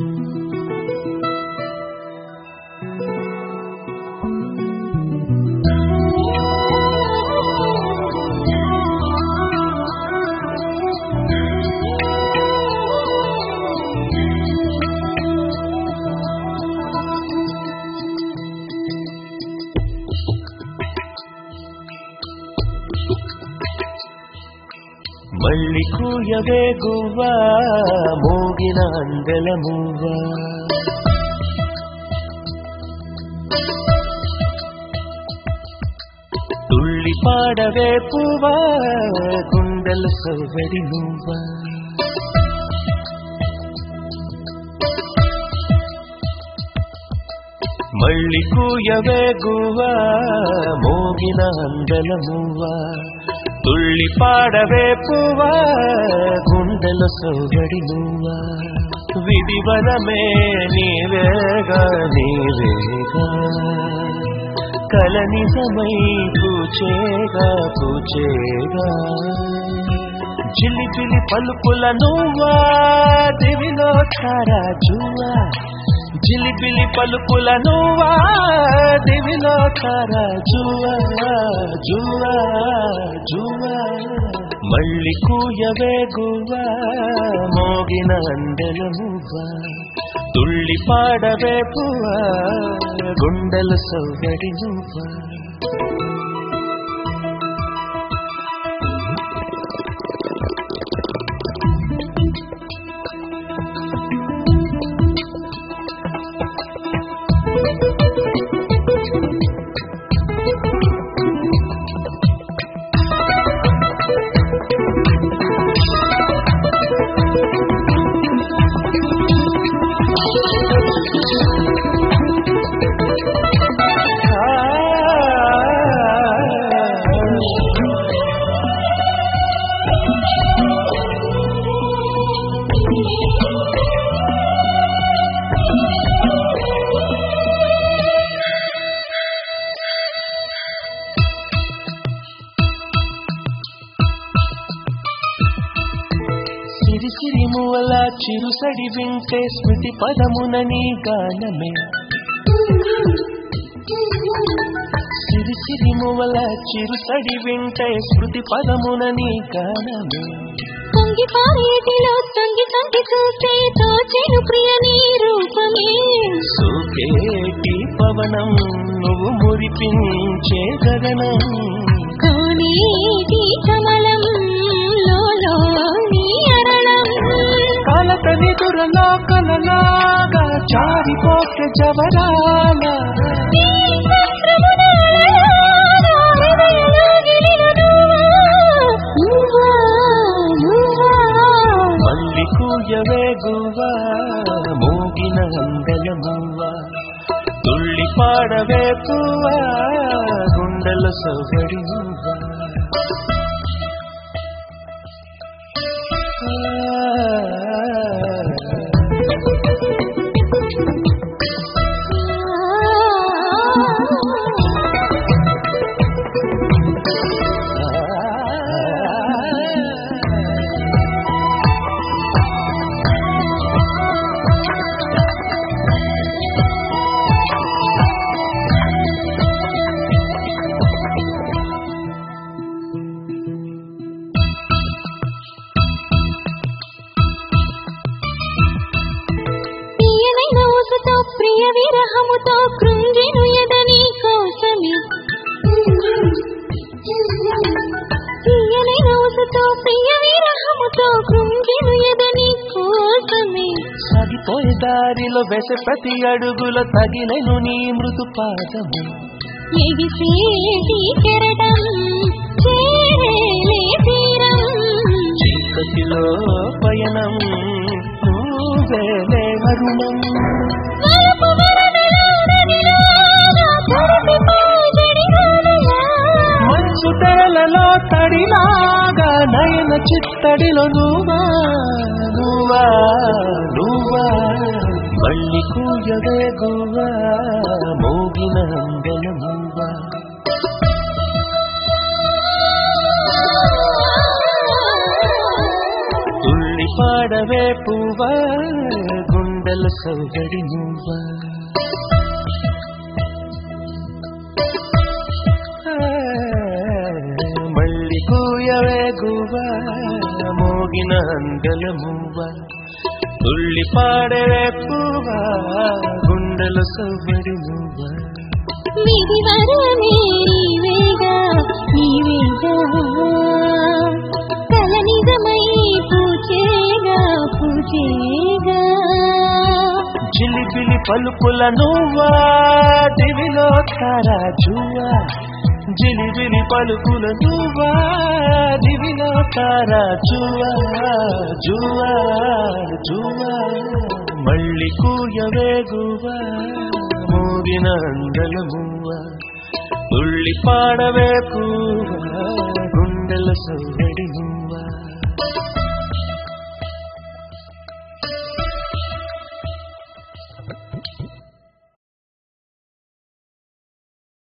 మళ్ళీ కూయవే గువ్వా మోగిన అందెల మువ్వా తుళ్ళి పాడవే పువ్వా గుండెల సవ్వడి నువ్వా మళ్ళీ కూయవే గువ్వా మోగిన అందెల మువ్వా తుళ్ళి పాడవే పువ్వా గుండెల సవ్వడి నువ్వా విధివరమే నీవేగా నీవేగా కల నిజమై పూచేగా పూచేగా జిలిబిలి పలుకుల నువ్వా దివిలో తారాజువా జిలిబిలి పలుకుల నువ్వా దివిలో తారాజువా జువా జువా మళ్ళీ కూయవే గువ్వా మోగిన అందెల మువ్వా తుళ్ళి పాడవే పువ్వా గుండెల సవ్వడి నువ్వా సిరిసిరిమువల చిరుసడి వింటే స్మృతి పదమున నీ గానమే సిరిసిరిమువల చిరుసడి వింటే స్మృతి పదమున నీ గానమే పొంగి పారేటిలో తొంగి తొంగి చూస్తే తోచెను ప్రియ నీ రూపమే సోకేటి పవనం నువ్వు మురిపించే గగనం కోనేటి కమలం లోలోని అరళం కలతని దురలో కలలాగా జారిపోకే జవరాల మళ్ళీ కూయవే గువ్వా మోగిన అందెల మువ్వా తుళ్ళి పాడవే పువ్వా గుండెల సవ్వడి నువ్వా ప్రియ విరహముతో కృంగిను ఎదని కోసమే తీయని రోజుతో ప్రియ విరహముతో కృంగిను ఎదని కోసమే సాగిపోయే దారిలో వేసే ప్రతి అడుగులో తగిలెను నీ మృదు పాదము ఎగిసేటి కెరటం చేరేలే తీరం చీకటిలో పయనం నువ్వేలే వరుణం మనసు తెరలలో తడిలాగా నయన చిత్తడిలో నువ్వా నువ్వా నువ్వా మళ్ళీ కూయవే గువ్వా మోగిన అందెల మువ్వా తుళ్ళి పాడవే పువ్వా గుండెల గుండెల సౌగడి నువ్వా మళ్ళీ కూయవే గువ్వా మోగిన అందల మువ్వా తుళ్ళి పాడవే పువ్వా గుండెల సౌగడి నువ్వా విధి వరమే నీవేగా నీవేగా కల నిజమై పూచేగా పూచేగా జిలిబిలి పలుపుల నువ్వా దివిలో తారాజువా జిలిబిలి పలుపుల నువ్వా దివిలో తారాజువా జువా జువా మళ్ళీ కూయవే గువ్వా మోగిన అందల మువ్వా తుళ్ళి పాడవే పువ్వా గుండెల సౌ